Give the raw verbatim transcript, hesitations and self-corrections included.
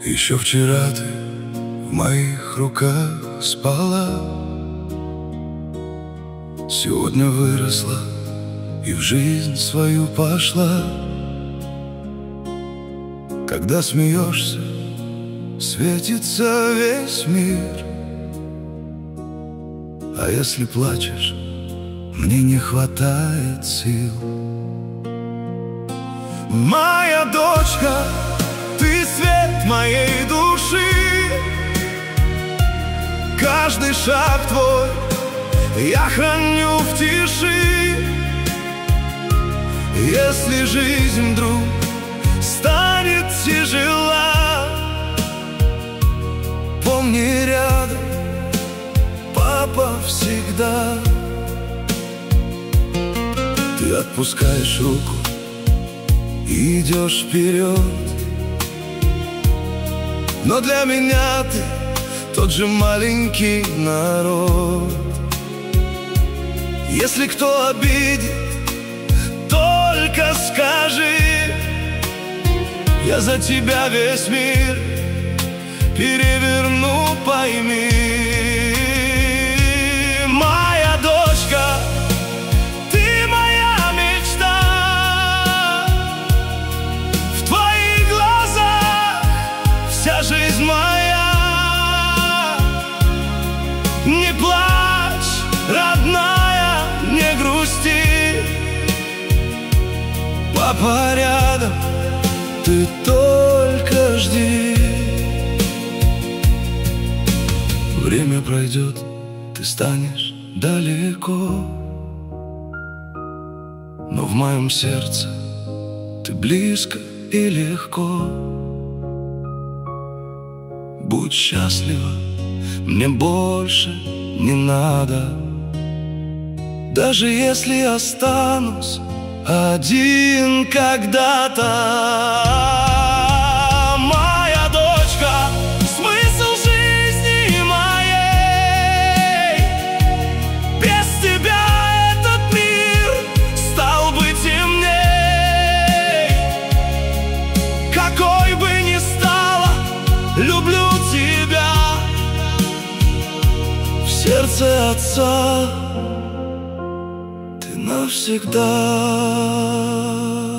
Еще вчера ты в моих руках спала, сегодня выросла и в жизнь свою пошла. Когда смеешься, светится весь мир, а если плачешь, мне не хватает сил. Моя дочка, ты свет моей души, каждый шаг твой я храню в тиши. Если жизнь вдруг станет тяжела, помни, рядом папа всегда. Ты отпускаешь руку и идешь вперед, но для меня ты тот же маленький народ. Если кто обидит, только скажи, я за тебя весь мир переверну, пойми. Моя дочка, ты моя мечта, в твоих глазах вся жизнь моя. Не плачь, родная, не грусти, папа рядом, ты только жди. Время пройдет, ты станешь далеко, но в моем сердце ты близко и легко. Будь счастлива, мне больше не надо, даже если останусь один когда-то. Моя дочка, смысл жизни моей, без тебя этот мир стал бы темней. Какой бы ни стала, люблю тебя в сердце отца навсегда.